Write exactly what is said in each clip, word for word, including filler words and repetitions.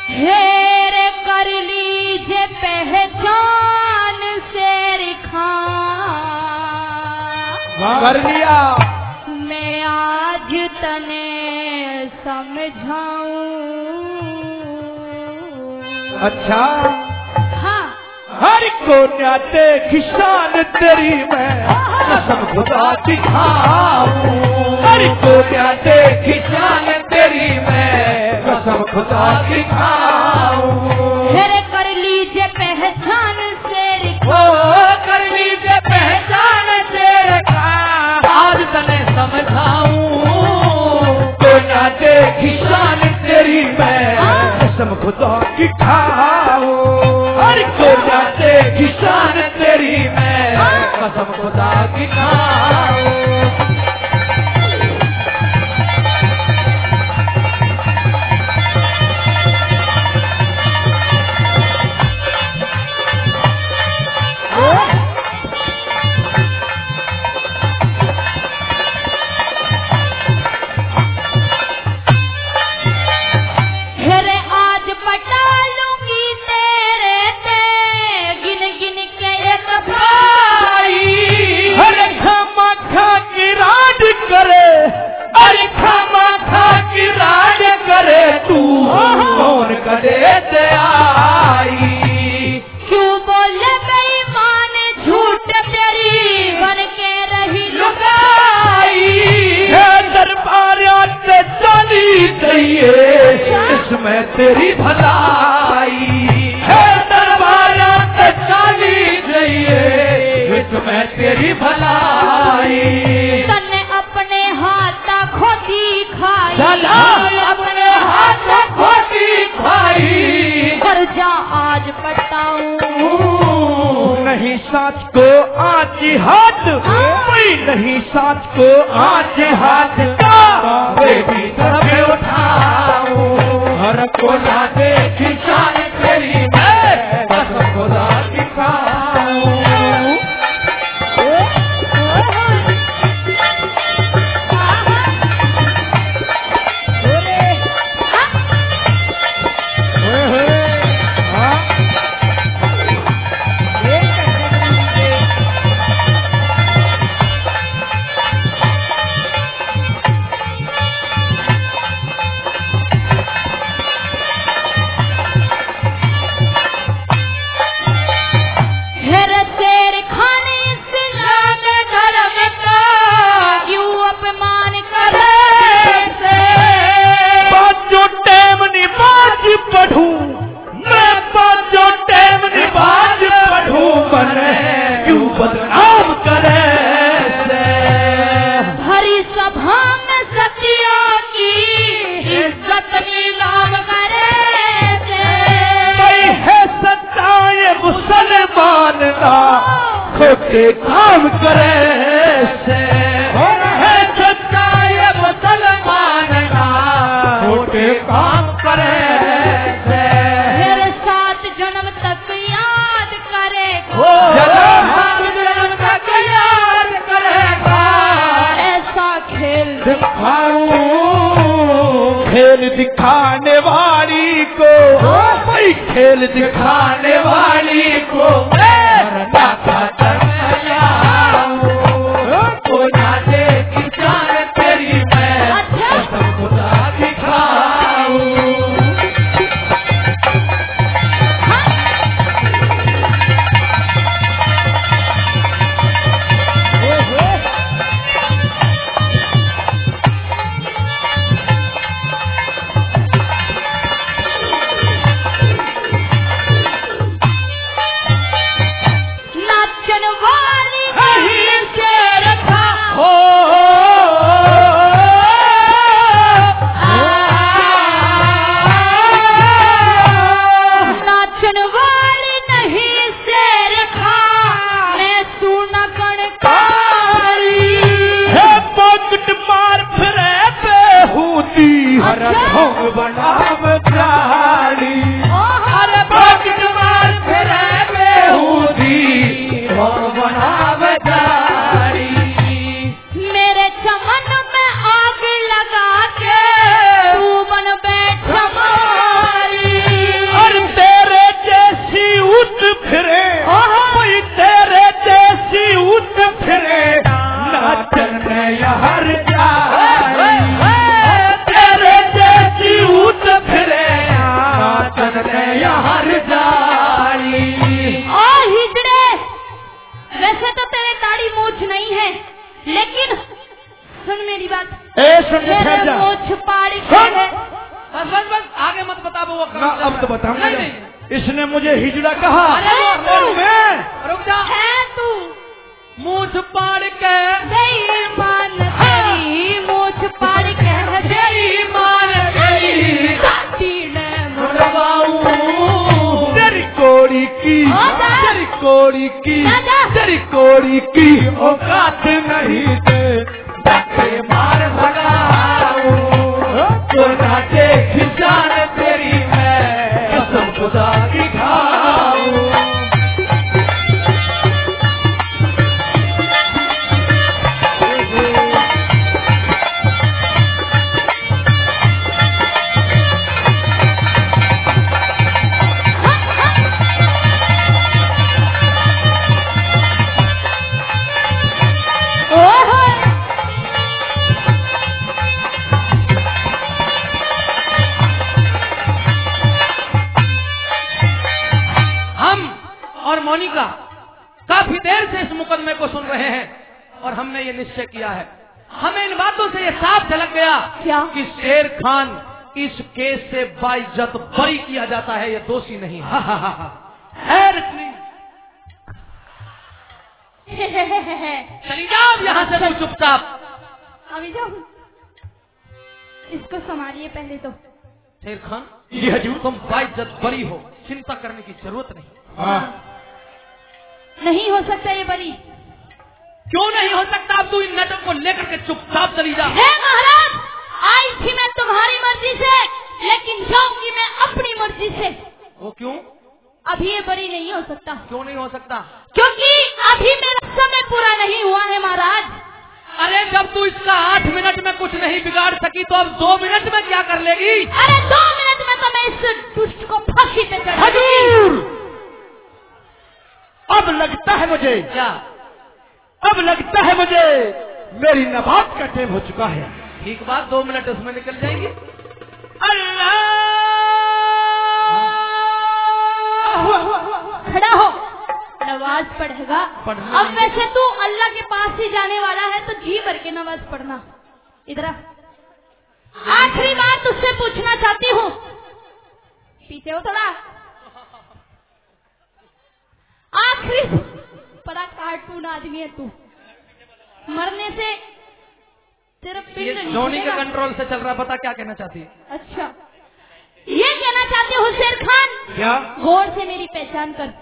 हेर कर लीजिए पहचान शेर खां कर लिया। मैं आज तने समझाऊं। अच्छा हाँ हर को न्याते किसान तेरी मैं कसम खुदा दिखाऊं। हर को न्याते किसान तेरी मैं कसम खुदा दिखाऊं। हेर कर लीजिए पहचान शेर ओ कर लीजिए पहचान तेरे का आज तने समझाऊं। को न्याते किसान तेरी मैं कसम खुदा दिखाऊं। हर को न्याते किसान तेरी मैं कसम खुदा दिखाऊं। हेरे आज पटा लूंगी तेरे ते गिन गिन के एक भाई। अरे खामा खा की राड करे। अरे खामा खा की राड करे तू कौन करे ते आई। क्यों बोले बेईमान झूठ तेरी बन के रही लुगाई। है दरबार ते चली चाहिए इसमें तेरी भलाई। है दरबार ते चली चाहिए इसमें तेरी भलाई। तने अपने हाथ खोदी खाई। चला अपने हाथ खोटी खाई। कर जा आज पटाऊं। नहीं साथ को आज हाथ कोई नहीं साथ को आज हाथ का बेटी तरफ उठाऊं। हर को ना दे किसान तेरी मैं कसम खुदा दिखाऊं। हेर शेर खाने से लागे धर्म का क्यों अपमान करे से। पाँचों टैम निबाज पढ़ूं मैं पाँचों टैम निबाज पढ़ूं बने क्यों बदनाम करे से। हरी सभा में सतिया की इज्जत नीलाम करे से। कोई है सच्चा ये मुसलमान ना खोटे काम करे से। और है सच्चा ये मुसलमान ना खोटे काम करे से। मेरे सात जन्म तक याद करेगा। जन्म तक याद करेगा। ऐसा खेल दिखाऊं खेल दिखाने वाली को भाई खेल दिखाने वाली को मरना का दर्शाऊं। को ना दे किसान तेरी मैं कसम खुदा दिखाऊं। नाचन वो ना अब तो बताऊंगा। नहीं, नहीं। इसने मुझे हिजड़ा कहा और मैं रुक जा। है तू मूछ पाड़ के बेईमान तेरी मूछ पाड़ के बेईमान तेरी तीने मुड़वाऊं तेरी कोड़ी की दादा। तेरी कोड़ी की दादा। तेरी कोड़ी की औकात नहीं दे धक्के मार भगाऊं तो नाचे खिजान तेरी मैं कसम खुदा की खाऊं। मोनिका काफी देर से इस मुकदमे को सुन रहे हैं और हमने ये निश्चय किया है, हमें इन बातों से ये साफ झलक गया क्या? कि शेर खान इस केस से बाइज्जत बरी किया जाता है, ये दोषी नहीं है। हैरत नहीं। चली जाओ यहाँ से तू चुपचाप। अभी जाओ, इसको संभालिए पहले तो। शेर खान जी हजूर। तुम बाइज्जत बरी हो, चिंता करने की जरूरत नहीं। हाँ। नहीं हो सकता ये बरी। क्यों नहीं हो सकता? अब तू इन नटों को लेकर के चुपचाप चली जा। हे महाराज, आई थी मैं तुम्हारी मर्जी से, लेकिन जाऊंगी मैं अपनी मर्जी से। वो क्यों? अभी ये बरी नहीं हो सकता। क्यों नहीं हो सकता? क्योंकि अभी मेरा समय पूरा नहीं हुआ है महाराज। अरे जब तू इसका आठ मिनट में कुछ नहीं बिगाड़ सकी तो अब दो मिनट में क्या कर लेगी? अरे दो मिनट में तो मैं इस दुष्ट को फांसी पे चढ़ा हजूर, अब लगता है मुझे, क्या? अब लगता है मुझे मेरी नवाब का टाइम हो चुका है। ठीक बात, दो मिनट उसमें निकल जाएंगे। अल्लाह, खड़ा हो, नमाज पढ़ेगा। पढ़ना अब वैसे तू अल्लाह के पास ही जाने वाला है तो जी भर के नमाज पढ़ना। इधर आ। आखिरी बार तुझसे पूछना चाहती हूँ, पीछे हो थोड़ा। आखिरी, बड़ा कार्टून आदमी है तू, मरने से तेरा पिंड ये नहीं धोनी के चलेगा। कंट्रोल से चल रहा, पता क्या कहना चाहती है? अच्छा, ये कहना चाहते हो शेर खान? क्या? गौर से मेरी पहचान कर।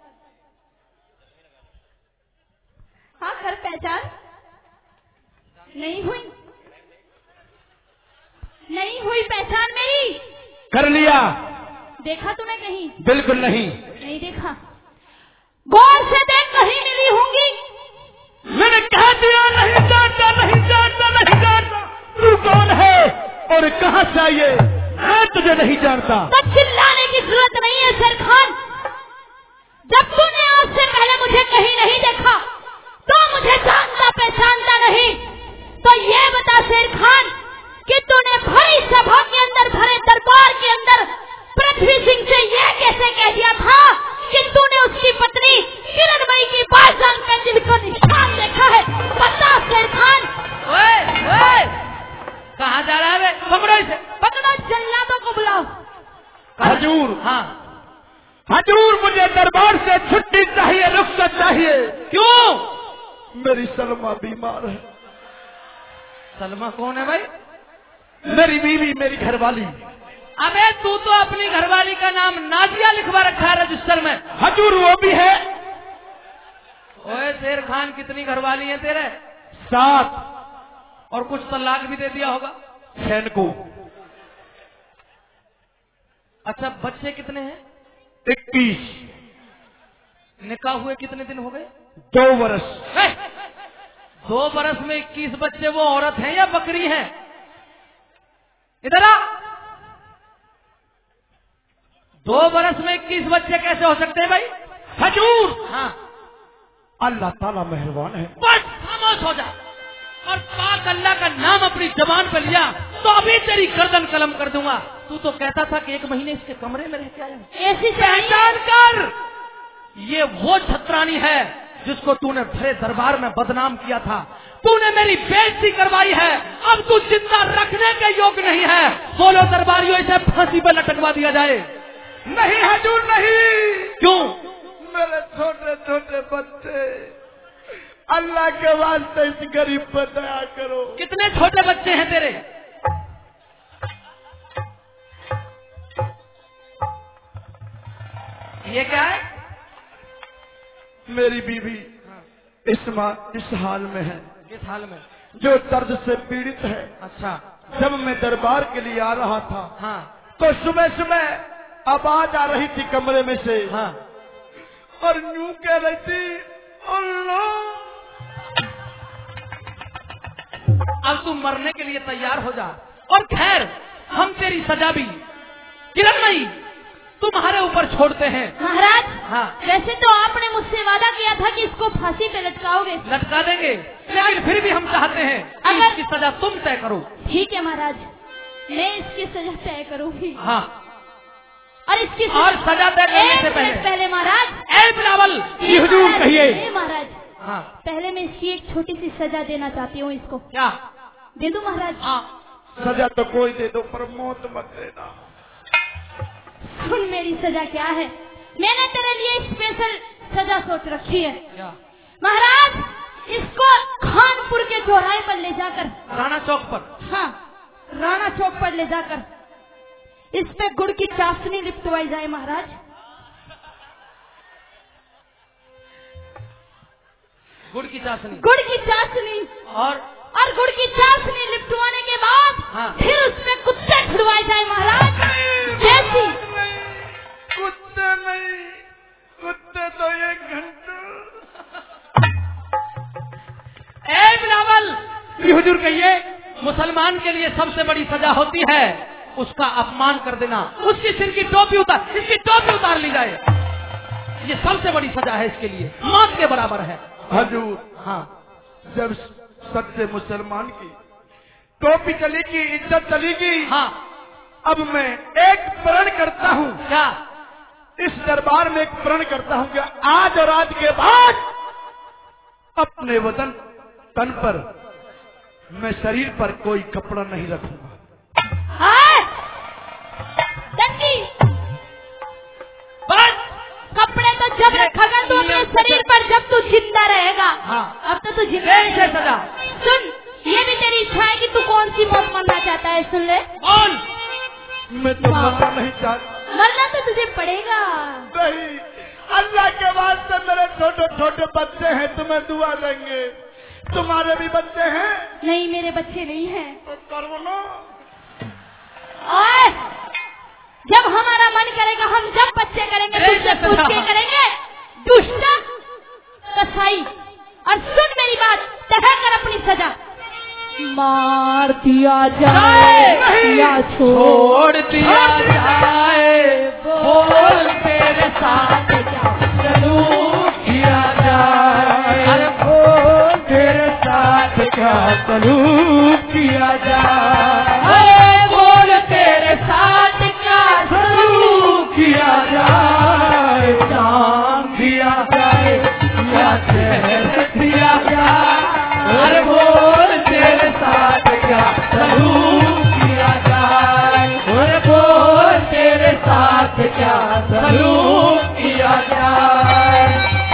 हाँ कर पहचान। नहीं हुई, नहीं हुई पहचान मेरी। कर लिया। देखा तूने कहीं? बिल्कुल नहीं। नहीं देखा। गौर से देख, कहीं मिली होंगी। मैंने कह दिया नहीं जानता, नहीं जानता, नहीं जानता। तू कौन है और कहाँ से आई है? मैं तुझे नहीं जानता। तो चिल्लाने की जरूरत नहीं है शेर खान। जब तूने आज से पहले मुझे कहीं नहीं देखा तो मुझे जानता पहचानता नहीं। तो ये बता शेर खान कि तूने भरी सभा के अंदर, भरे दरबार के अंदर पृथ्वी सिंह से यह कैसे कह दिया था कि तूने उसकी पत्नी किरणमयी की बाजान पे दिल को निशान देखा है? बता शेर खान। ओए, ओए, कहाँ जा रहा है बे? पकड़ो इसे। पकड़ो, जल्लादों को बुलाओ। हजूर, हाँ, हजूर, मुझे दरबार से छुट्टी चाहिए, रुखसत चाहिए। क्यों? मेरी सलमा बीमार है। सलमा कौन है भाई? मेरी बीवी, मेरी घरवाली। अबे तू तो अपनी घरवाली का नाम नाजिया लिखवा रखा है रजिस्टर में। हजूर, वो भी है। ओए शेर खान, कितनी घरवाली है तेरे? सात। और कुछ तलाक भी दे दिया होगा। सैन को। अच्छा, बच्चे कितने हैं? इक्कीस। निकाह हुए कितने दिन हो गए? दो वर्ष। ए, दो बरस में इक्कीस बच्चे, वो औरत हैं या बकरी हैं? इधर आ। दो बरस में इक्कीस बच्चे कैसे हो सकते हैं भाई? हजूर, हाँ, अल्लाह ताला मेहरबान है। बस खामोश हो जा। और पाक अल्लाह का नाम अपनी जबान पर लिया तो अभी तेरी गर्दन कलम कर दूंगा। तू तो कहता था कि एक महीने इसके कमरे में रह के आया। ऐसी पहचान कर, ये वो छत्रानी है जिसको तूने भरे दरबार में बदनाम किया था, तूने मेरी बेइज्जती करवाई है, अब तू जिंदा रखने के योग्य नहीं है। बोलो दरबारियों, इसे फांसी पर लटकवा दिया जाए। नहीं हजूर नहीं। क्यों? मेरे छोटे छोटे बच्चे, अल्लाह के वास्ते इस गरीब पर दया करो। कितने छोटे बच्चे हैं तेरे? ये क्या है? मेरी बीवी इस इस हाल में है। किस हाल में? जो दर्द से पीड़ित है। अच्छा। जब मैं दरबार के लिए आ रहा था, हाँ, तो सुबह सुबह आवाज आ रही थी कमरे में से। हाँ, और यूं कह रही थी, अल्लाह। अब तू मरने के लिए तैयार हो जा। और खैर, हम तेरी सजा भी किरणमयी तुम्हारे ऊपर छोड़ते हैं। महाराज, हाँ, वैसे तो आपने मुझसे वादा किया था कि इसको फांसी पे लटकाओगे। लटका देंगे, लेकिन फिर भी हम चाहते हैं कि अगर- इसकी सजा तुम तय करो। ठीक है महाराज, मैं इसकी सजा तय करूंगी। हाँ, और इसकी और सजा तय करने एक से मिनट पहले पहले महाराज, ए बिलावल, जी हुजूर, महाराज, कहिए। ए महाराज, हाँ, पहले मैं इसकी एक छोटी सी सजा देना चाहती हूँ। इसको क्या? दे दूं महाराज? हाँ, सजा तो कोई दे दो, पर मौत मत देना। सुन मेरी सजा क्या है। मैंने तेरे लिए स्पेशल सजा सोच रखी है। क्या? महाराज, इसको खानपुर के चौराहे पर ले जाकर, राणा चौक पर, हाँ, राणा चौक पर ले जाकर इस पे गुड़ की चाशनी लिपटवाई जाए महाराज। गुड़ की चाशनी। गुड़ की चाशनी और और गुड़ की चाशनी लिपटवाने के बाद हाँ। फिर उस पे कुत्ते छुड़वाए जाए महाराज। जैसी कुत्ते नहीं, कुत्ते तो एक घंटा। ए बिलावल, जी हुजूर, कहिए। मुसलमान के लिए सबसे बड़ी सजा होती है उसका अपमान कर देना, उसकी सिर की टोपी उतार, इसकी टोपी उतार ली जाए। ये सबसे बड़ी सजा है इसके लिए, मौत के बराबर है। हजूर, हाँ, जब सच्चे मुसलमान की टोपी चलेगी, इज्जत चलेगी। हाँ, अब मैं एक प्रण करता हूँ। क्या? इस दरबार में एक प्रण करता हूँ कि आज और आज के बाद अपने वतन तन पर, मैं शरीर पर कोई कपड़ा नहीं रखूंगा। हाँ? दंडी, बस कपड़े तो जब रखेगा तू अपने शरीर पर, जब तू जिंदा रहेगा। हाँ। अब तो तू जिंदा यही है सजा। सुन, ये भी तेरी इच्छा है कि तू कौन सी मौत मरना चाहता है। सुन ले, बोल। मैं तो मरना नहीं चाहता। मरना तो तुझे पड़ेगा। नहीं, अल्लाह के वास्ते मेरे छोटे छोटे बच्चे हैं, तुम्हें दुआ देंगे। तुम्हारे भी बच्चे हैं? नहीं, मेरे बच्चे नहीं हैं। तो करो ना। और जब हमारा मन करेगा हम जब बच्चे करेंगे, तुझसे पूछ के करेंगे। दुष्ट कसाई, और सुन मेरी बात, तय कर अपनी सजा। मार दिया जाए या छोड़ दिया जाए, बोल तेरे साथ चलू किया जाए। अरे बोल तेरे साथ क्या चलू किया जाए। अरे बोल तेरे साथ क्या चलू किया जाए। जान दिया जाए या जहर दिया जाए। अरे बोल तेरे साथ क्या सलूक किया जाए। अरे बोल तेरे साथ क्या सलूक किया जाए।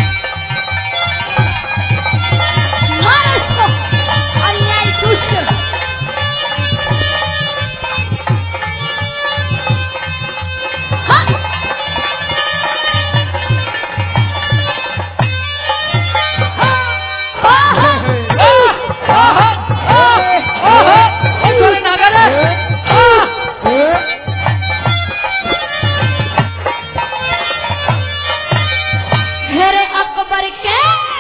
मार इसको, अन्याय दुष्ट। हाँ। मेरे अकबर के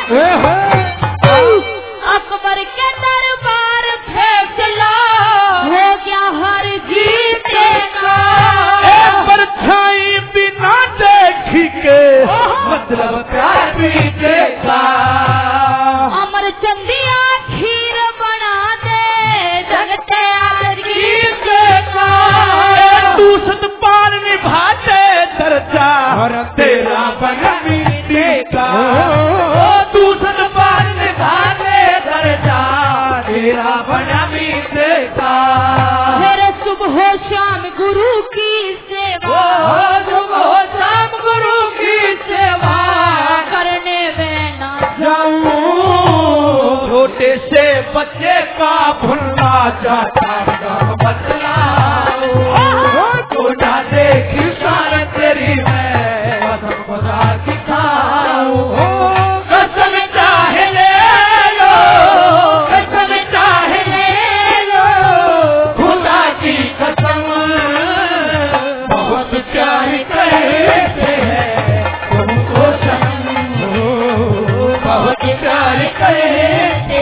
अकबर के दरबार फैसला हो गया हर जीतेगा। एक परछाई बिना देखी के मतलब प्यार भी देखा। अमर चंदिया खीर बना दे, जगते आदर देखा। तू सतपाल निभाते दर्जा और तेरा बन भी देखा। तू ये का भुलना चाहता बतलाओ तो ना देख सार तेरी मैं कसम खुदा की खाऊं कसम चाहे ले लो कसम चाहे ले लो खुदा की कसम बहुत प्यार करते हैं तुमको सनम बहुत प्यार करते